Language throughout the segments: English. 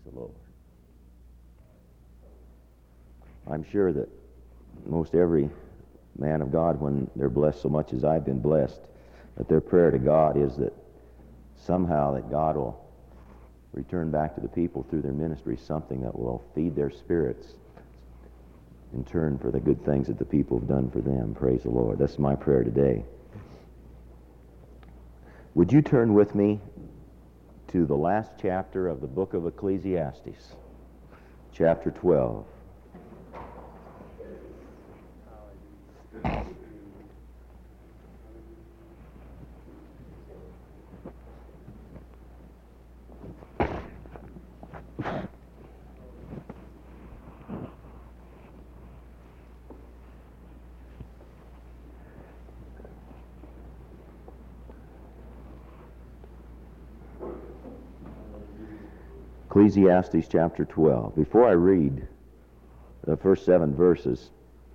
the Lord. I'm sure that most every man of God, when they're blessed so much as I've been blessed, that their prayer to God is that somehow that God will return back to the people through their ministry something that will feed their spirits in turn for the good things that the people have done for them. Praise the Lord. That's my prayer today. Would you turn with me to the last chapter of the book of Ecclesiastes, chapter 12. Ecclesiastes chapter 12. Before I read the first 7 verses,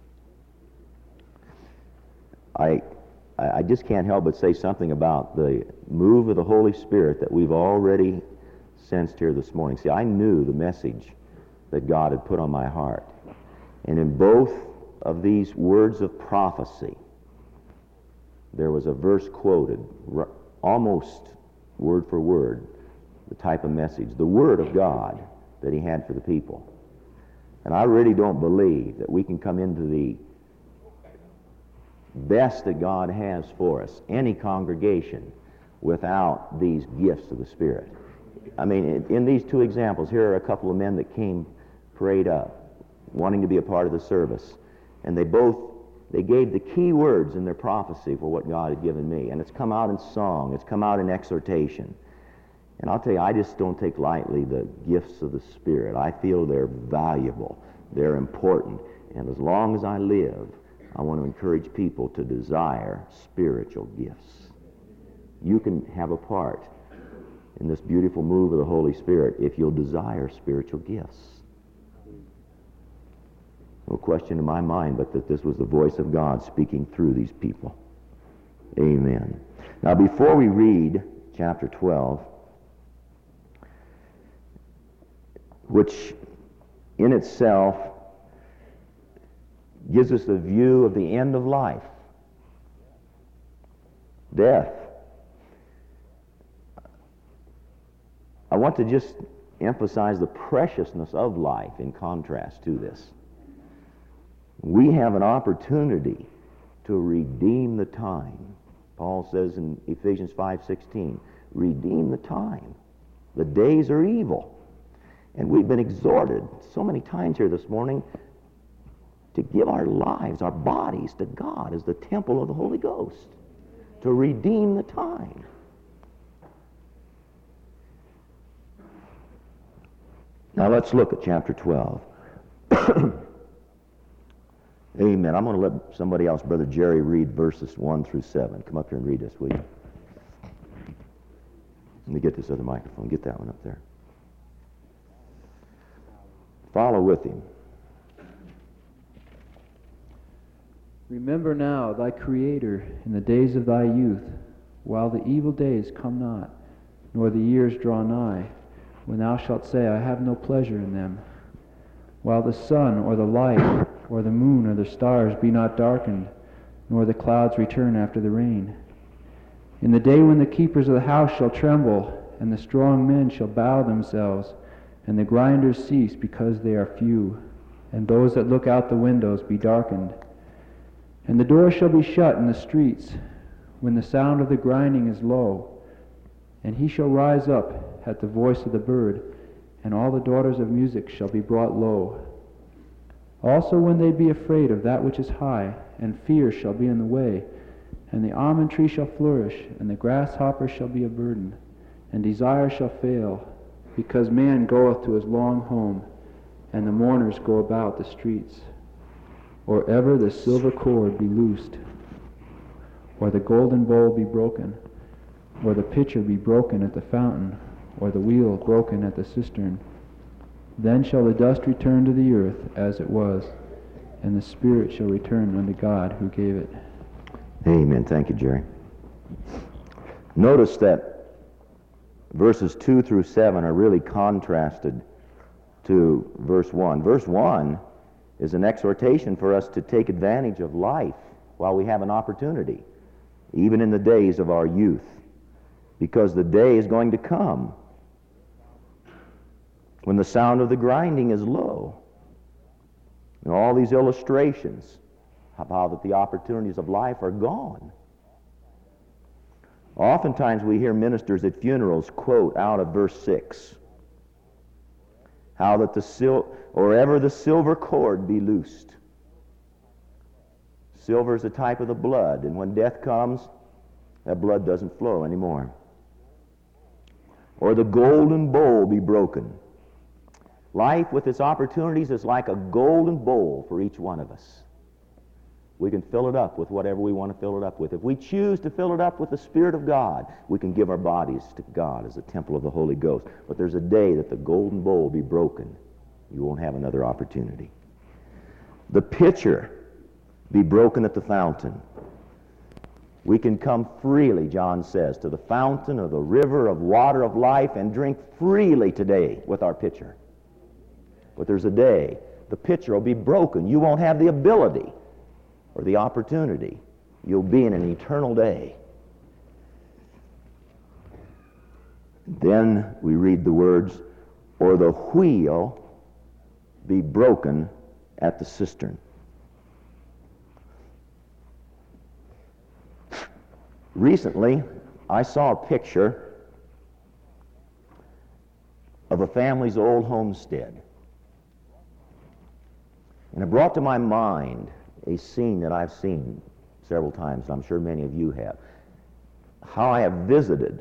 I just can't help but say something about the move of the Holy Spirit that we've already sensed here this morning. See, I knew the message that God had put on my heart. And in both of these words of prophecy, there was a verse quoted, almost word for word, the type of message, the Word of God that He had for the people. And I really don't believe that we can come into the best that God has for us, any congregation, without these gifts of the Spirit. I mean, in these 2 examples, here are a couple of men that came prayed up, wanting to be a part of the service. And they gave the key words in their prophecy for what God had given me. And it's come out in song, it's come out in exhortation. And I'll tell you, I just don't take lightly the gifts of the Spirit. I feel they're valuable, they're important. And as long as I live, I want to encourage people to desire spiritual gifts. You can have a part in this beautiful move of the Holy Spirit if you'll desire spiritual gifts. No question in my mind but that this was the voice of God speaking through these people. Amen. Now, before we read chapter 12, which in itself gives us the view of the end of life, death. I want to just emphasize the preciousness of life in contrast to this. We have an opportunity to redeem the time. Paul says in Ephesians 5:16, redeem the time. The days are evil. And we've been exhorted so many times here this morning to give our lives, our bodies to God as the temple of the Holy Ghost, to redeem the time. Now let's look at chapter 12. Amen. I'm going to let somebody else, Brother Jerry, read verses 1 through 7. Come up here and read this, will you? Let me get this other microphone. Get that one up there. Follow with him. Remember now thy Creator in the days of thy youth, while the evil days come not, nor the years draw nigh, when thou shalt say, I have no pleasure in them. While the sun or the light or the moon or the stars be not darkened, nor the clouds return after the rain. In the day when the keepers of the house shall tremble, and the strong men shall bow themselves, and the grinders cease because they are few, and those that look out the windows be darkened. And the doors shall be shut in the streets, when the sound of the grinding is low. And he shall rise up at the voice of the bird, and all the daughters of music shall be brought low. Also when they be afraid of that which is high, and fear shall be in the way, and the almond tree shall flourish, and the grasshopper shall be a burden, and desire shall fail, because man goeth to his long home, and the mourners go about the streets. Or ever the silver cord be loosed, or the golden bowl be broken, or the pitcher be broken at the fountain, or the wheel broken at the cistern. Then shall the dust return to the earth as it was, and the spirit shall return unto God who gave it. Amen. Thank you, Jerry. Notice that verses 2 through 7 are really contrasted to verse 1. Verse 1 is an exhortation for us to take advantage of life while we have an opportunity, even in the days of our youth, because the day is going to come when the sound of the grinding is low. And all these illustrations of how that the opportunities of life are gone. Oftentimes we hear ministers at funerals quote out of verse 6, how that or ever the silver cord be loosed. Silver is a type of the blood, and when death comes, that blood doesn't flow anymore. Or the golden bowl be broken. Life with its opportunities is like a golden bowl for each one of us. We can fill it up with whatever we want to fill it up with. If we choose to fill it up with the Spirit of God, we can give our bodies to God as a temple of the Holy Ghost. But there's a day that the golden bowl will be broken. You won't have another opportunity. The pitcher be broken at the fountain. We can come freely, John says, to the fountain of the river of water of life and drink freely today with our pitcher. But there's a day the pitcher will be broken. You won't have the ability or the opportunity. You'll be in an eternal day. Then we read the words, or the wheel be broken at the cistern. Recently, I saw a picture of a family's old homestead. And it brought to my mind a scene that I've seen several times, and I'm sure many of you have. How I have visited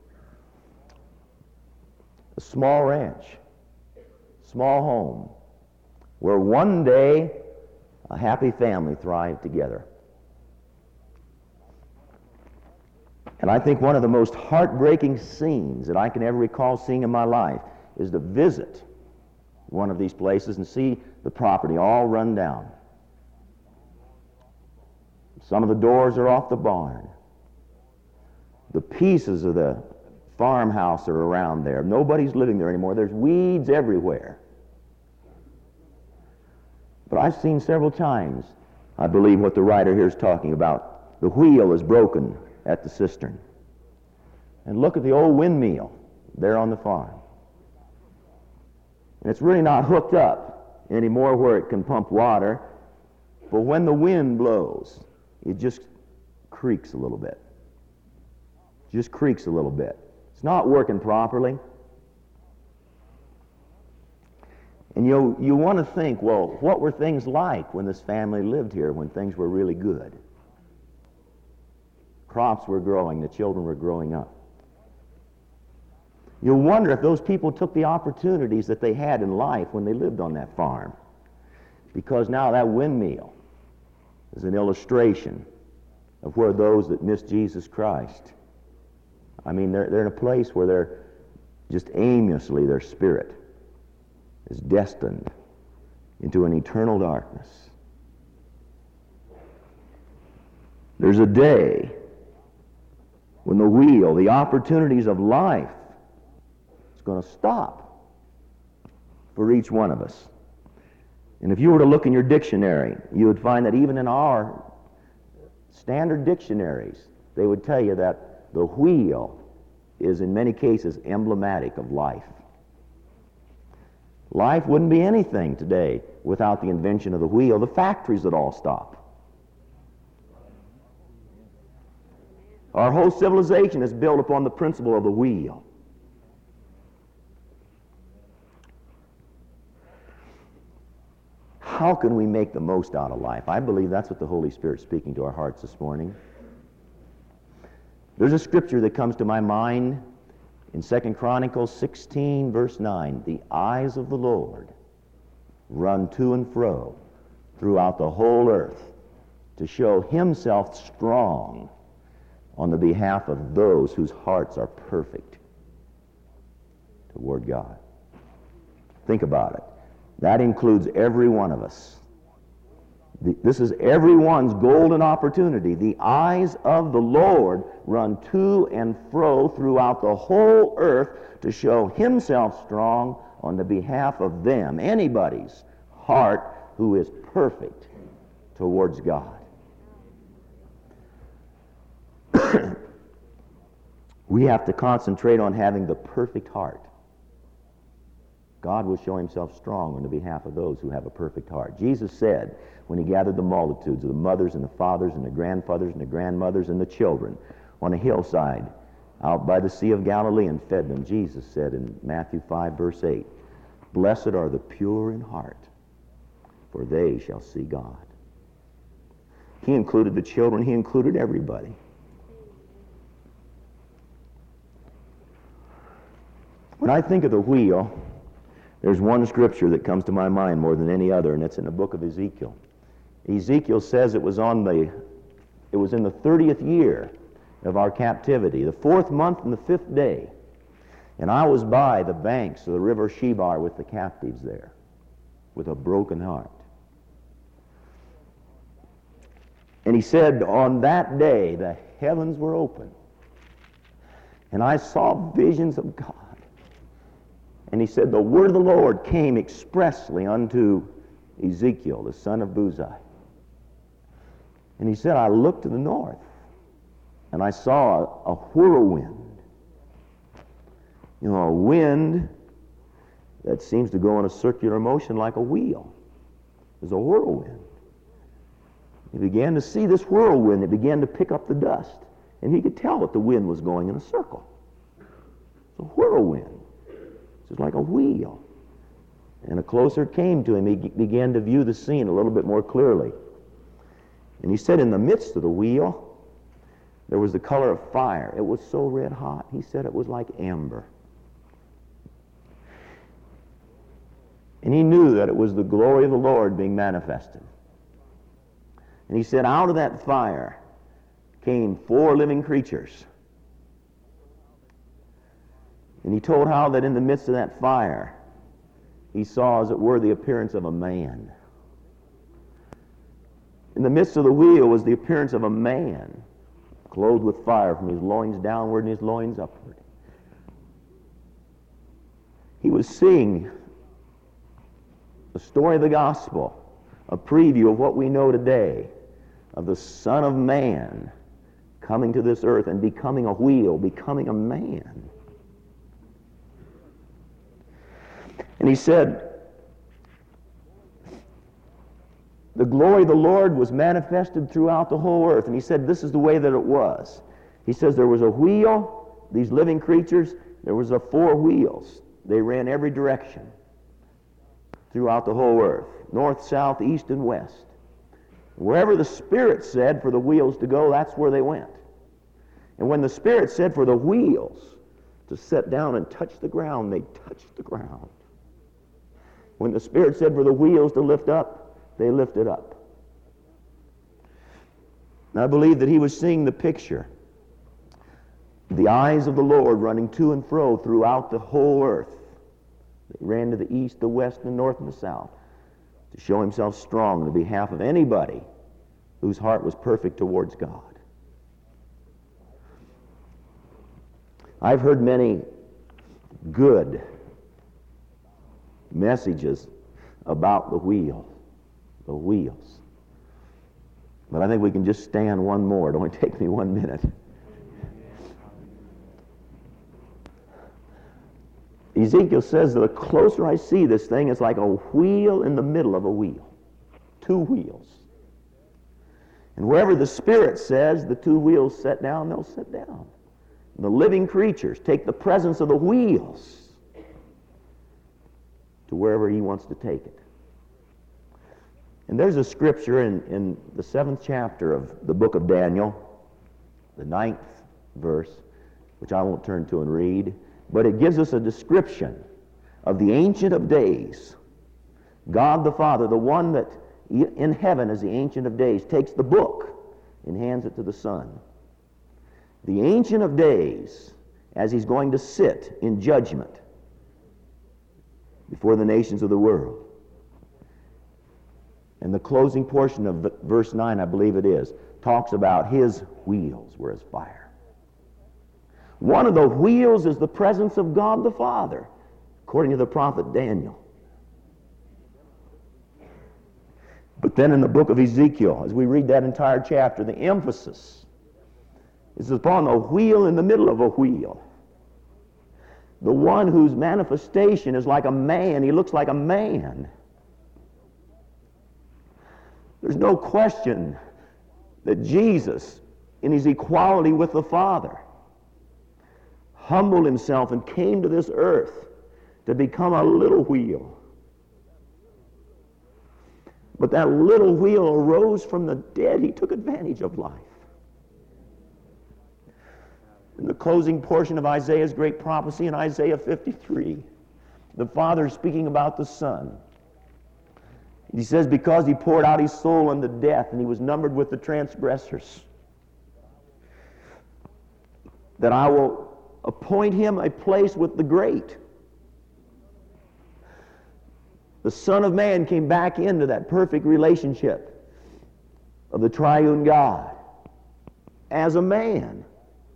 a small ranch, small home, where one day a happy family thrived together. And I think one of the most heartbreaking scenes that I can ever recall seeing in my life is to visit one of these places and see the property all run down. Some of the doors are off the barn. The pieces of the farmhouse are around there. Nobody's living there anymore. There's weeds everywhere. But I've seen several times, I believe what the writer here is talking about. The wheel is broken at the cistern. And look at the old windmill there on the farm. And it's really not hooked up anymore where it can pump water, but when the wind blows, it just creaks a little bit. Just creaks a little bit. It's not working properly. And you want to think, well, what were things like when this family lived here, when things were really good? Crops were growing, the children were growing up. You'll wonder if those people took the opportunities that they had in life when they lived on that farm. Because now that windmill is an illustration of where those that miss Jesus Christ, I mean, they're in a place where they're just aimlessly, their spirit is destined into an eternal darkness. There's a day when the wheel, the opportunities of life, is going to stop for each one of us. And if you were to look in your dictionary, you would find that even in our standard dictionaries, they would tell you that the wheel is in many cases emblematic of life. Life wouldn't be anything today without the invention of the wheel. The factories would all stop. Our whole civilization is built upon the principle of the wheel. How can we make the most out of life? I believe that's what the Holy Spirit's speaking to our hearts this morning. There's a scripture that comes to my mind in 2 Chronicles 16, verse 9. The eyes of the Lord run to and fro throughout the whole earth to show himself strong on the behalf of those whose hearts are perfect toward God. Think about it. That includes every one of us. This is everyone's golden opportunity. The eyes of the Lord run to and fro throughout the whole earth to show himself strong on the behalf of them, anybody's heart who is perfect towards God. We have to concentrate on having the perfect heart. God will show himself strong on the behalf of those who have a perfect heart. Jesus said, when he gathered the multitudes of the mothers and the fathers and the grandfathers and the grandmothers and the children on a hillside out by the Sea of Galilee and fed them, Jesus said in Matthew 5, verse 8, "Blessed are the pure in heart, for they shall see God." He included the children. He included everybody. When I think of the wheel, there's one scripture that comes to my mind more than any other, and it's in the book of Ezekiel. Ezekiel says it was in the 30th year of our captivity, the 4th month and the 5th day. And I was by the banks of the river Shebar with the captives there, with a broken heart. And he said, on that day the heavens were open, and I saw visions of God. And he said, the word of the Lord came expressly unto Ezekiel, the son of Buzi. And he said, I looked to the north, and I saw a whirlwind. You know, a wind that seems to go in a circular motion like a wheel. There's a whirlwind. He began to see this whirlwind. It began to pick up the dust. And he could tell that the wind was going in a circle. It's a whirlwind. It's like a wheel. And the closer it came to him, he began to view the scene a little bit more clearly. And he said in the midst of the wheel, there was the color of fire. It was so red hot, he said it was like amber. And he knew that it was the glory of the Lord being manifested. And he said, out of that fire came 4 living creatures. And he told how that in the midst of that fire, he saw, as it were, the appearance of a man. In the midst of the wheel was the appearance of a man, clothed with fire from his loins downward and his loins upward. He was seeing the story of the gospel, a preview of what we know today, of the Son of Man coming to this earth and becoming a wheel, becoming a man. And he said, the glory of the Lord was manifested throughout the whole earth. And he said, this is the way that it was. He says there was a wheel, these living creatures, there was 4 wheels. They ran every direction throughout the whole earth, north, south, east, and west. Wherever the Spirit said for the wheels to go, that's where they went. And when the Spirit said for the wheels to set down and touch the ground, they touched the ground. When the Spirit said for the wheels to lift up, they lifted up. And I believe that he was seeing the picture. The eyes of the Lord running to and fro throughout the whole earth. They ran to the east, the west, the north, and the south to show himself strong on the behalf of anybody whose heart was perfect towards God. I've heard many good messages about the wheels. But I think we can just stand one more. It only takes me 1 minute. Ezekiel says that the closer I see this thing, it's like a wheel in the middle of a wheel. 2 wheels. And wherever the Spirit says the 2 wheels set down, they'll sit down. The living creatures take the presence of the wheels to wherever he wants to take it. And there's a scripture in the 7th chapter of the book of Daniel, the 9th verse, which I won't turn to and read, but it gives us a description of the Ancient of Days. God the Father, the one that in heaven is the Ancient of Days, takes the book and hands it to the Son. The Ancient of Days, as he's going to sit in judgment before the nations of the world. And the closing portion of verse 9, I believe it is, talks about his wheels were as fire. One of the wheels is the presence of God the Father, according to the prophet Daniel. But then in the book of Ezekiel, as we read that entire chapter, the emphasis is upon a wheel in the middle of a wheel. The one whose manifestation is like a man. He looks like a man. There's no question that Jesus, in his equality with the Father, humbled himself and came to this earth to become a little wheel. But that little wheel arose from the dead. He took advantage of life. In the closing portion of Isaiah's great prophecy in Isaiah 53, the Father is speaking about the Son. He says, because he poured out his soul unto death, and he was numbered with the transgressors, that I will appoint him a place with the great. The Son of Man came back into that perfect relationship of the triune God as a man.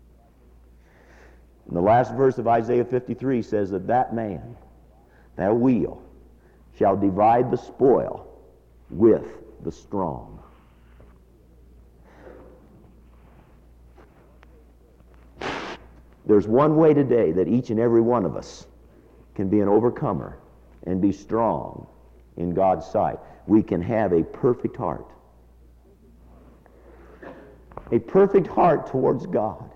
And the last verse of Isaiah 53 says that man, that wheel, shall divide the spoil with the strong. There's one way today that each and every one of us can be an overcomer and be strong in God's sight. We can have a perfect heart. A perfect heart towards God.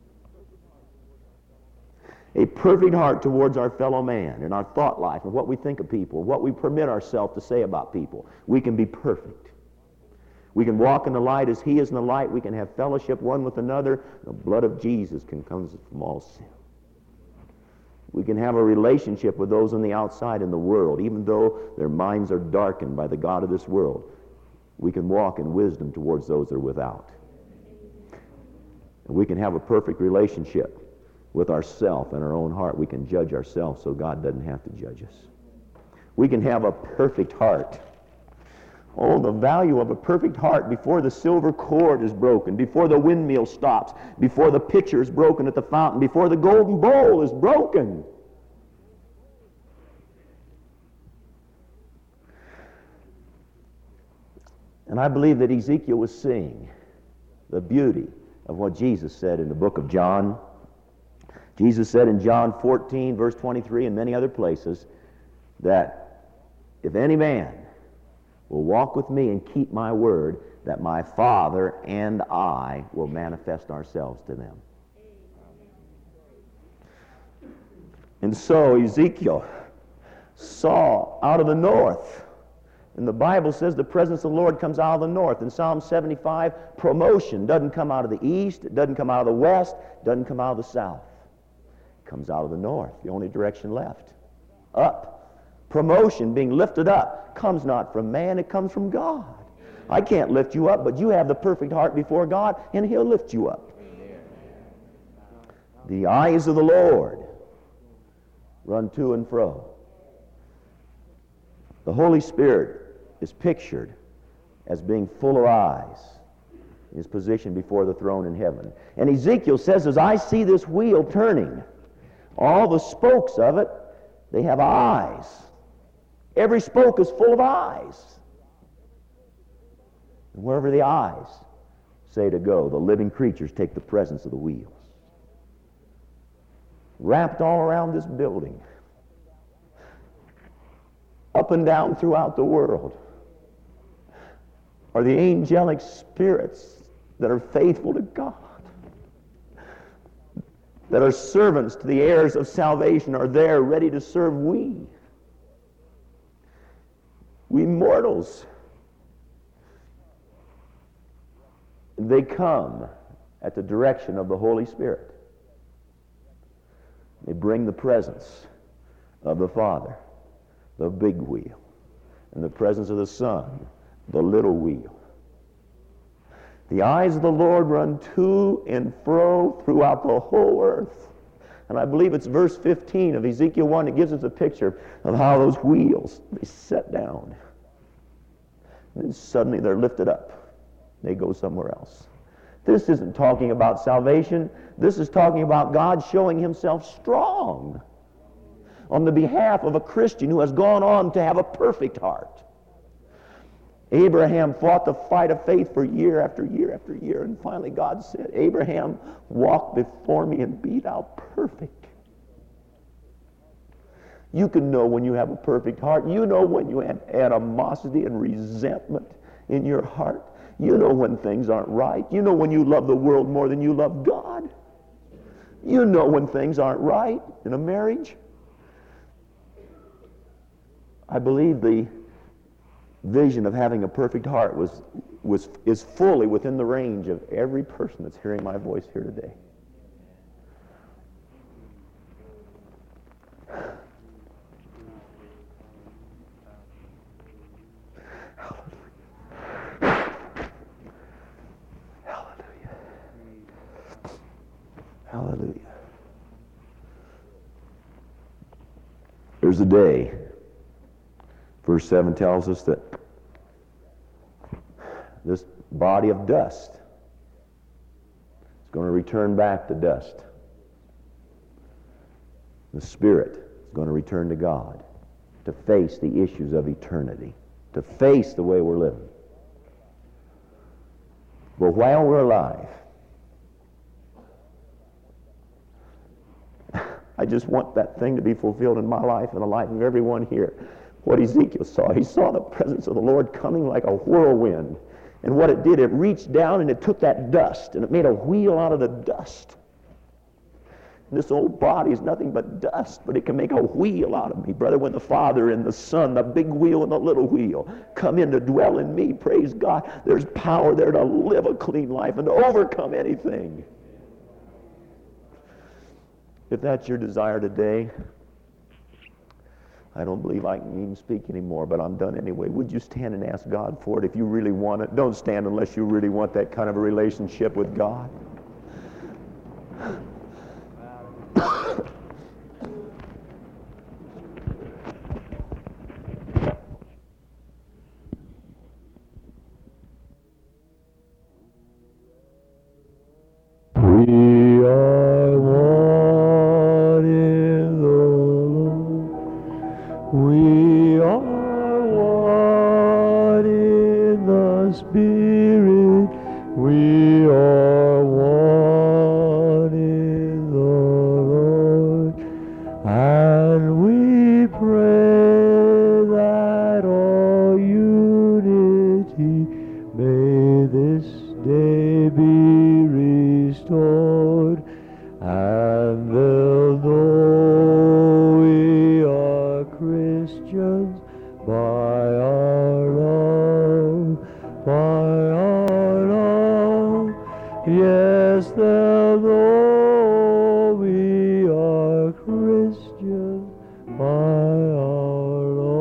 A perfect heart towards our fellow man and our thought life and what we think of people, what we permit ourselves to say about people. We can be perfect. We can walk in the light as he is in the light. We can have fellowship one with another. The blood of Jesus can cleanse us from all sin. We can have a relationship with those on the outside in the world, even though their minds are darkened by the god of this world. We can walk in wisdom towards those that are without. And we can have a perfect relationship with ourself and our own heart. We can judge ourselves so God doesn't have to judge us. We can have a perfect heart. Oh, the value of a perfect heart before the silver cord is broken, before the windmill stops, before the pitcher is broken at the fountain, before the golden bowl is broken. And I believe that Ezekiel was seeing the beauty of what Jesus said in the book of John. Jesus said in John 14, verse 23, and many other places, that if any man will walk with me and keep my word, that my Father and I will manifest ourselves to them. And so Ezekiel saw out of the north. And the Bible says the presence of the Lord comes out of the north. In Psalm 75, promotion doesn't come out of the east, it doesn't come out of the west, it doesn't come out of the south. Comes out of the north, the only direction left. Up. Promotion, being lifted up, comes not from man, it comes from God. I can't lift you up, but you have the perfect heart before God, and he'll lift you up. The eyes of the Lord run to and fro. The Holy Spirit is pictured as being full of eyes. His position before the throne in heaven. And Ezekiel says, as I see this wheel turning, all the spokes of it, they have eyes. Every spoke is full of eyes. And wherever the eyes say to go, the living creatures take the presence of the wheels. Wrapped all around this building, up and down throughout the world, are the angelic spirits that are faithful to God, that are servants to the heirs of salvation, are there ready to serve we mortals. They come at the direction of the Holy Spirit. They bring the presence of the Father, the big wheel, and the presence of the Son, the little wheel. The eyes of the Lord run to and fro throughout the whole earth. And I believe it's verse 15 of Ezekiel 1 that gives us a picture of how those wheels, they set down. And then suddenly they're lifted up. They go somewhere else. This isn't talking about salvation. This is talking about God showing himself strong on the behalf of a Christian who has gone on to have a perfect heart. Abraham fought the fight of faith for year after year after year, and finally God said, Abraham, walk before me and be thou perfect. You can know when you have a perfect heart. You know when you have animosity and resentment in your heart. You know when things aren't right. You know when you love the world more than you love God. You know when things aren't right in a marriage. I believe the vision of having a perfect heart is fully within the range of every person that's hearing my voice here today. Hallelujah. Hallelujah. There's a day. Verse 7 tells us that this body of dust is going to return back to dust. The spirit is going to return to God to face the issues of eternity, to face the way we're living. But while we're alive, I just want that thing to be fulfilled in my life and the life of everyone here. What Ezekiel saw, he saw the presence of the Lord coming like a whirlwind. And what it did, it reached down and it took that dust and it made a wheel out of the dust. And this old body is nothing but dust, but it can make a wheel out of me. Brother, when the Father and the Son, the big wheel and the little wheel, come in to dwell in me, praise God, there's power there to live a clean life and to overcome anything. If that's your desire today, I don't believe I can even speak anymore, but I'm done anyway. Would you stand and ask God for it if you really want it? Don't stand unless you really want that kind of a relationship with God. We are one in the Lord. We are one in the Spirit. We are one in the Lord. And we pray that all unity may this day be restored, and they'll know we are Christians by our love, by our love. Yes, they'll know we are Christians by our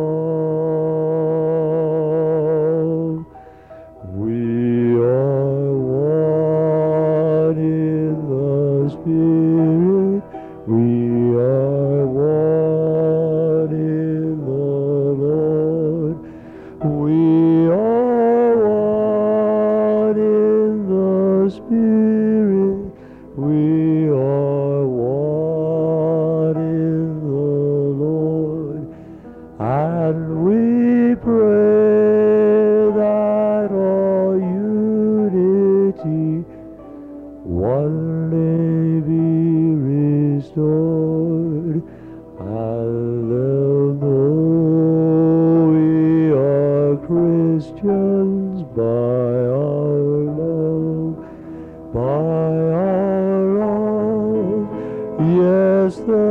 love. We are one in the Spirit. We are one in the Lord. We are one in the Spirit. We are one in the Lord. And we pray that all unity one day be restored, and they'll know we are Christians by our love, by our love. Yes,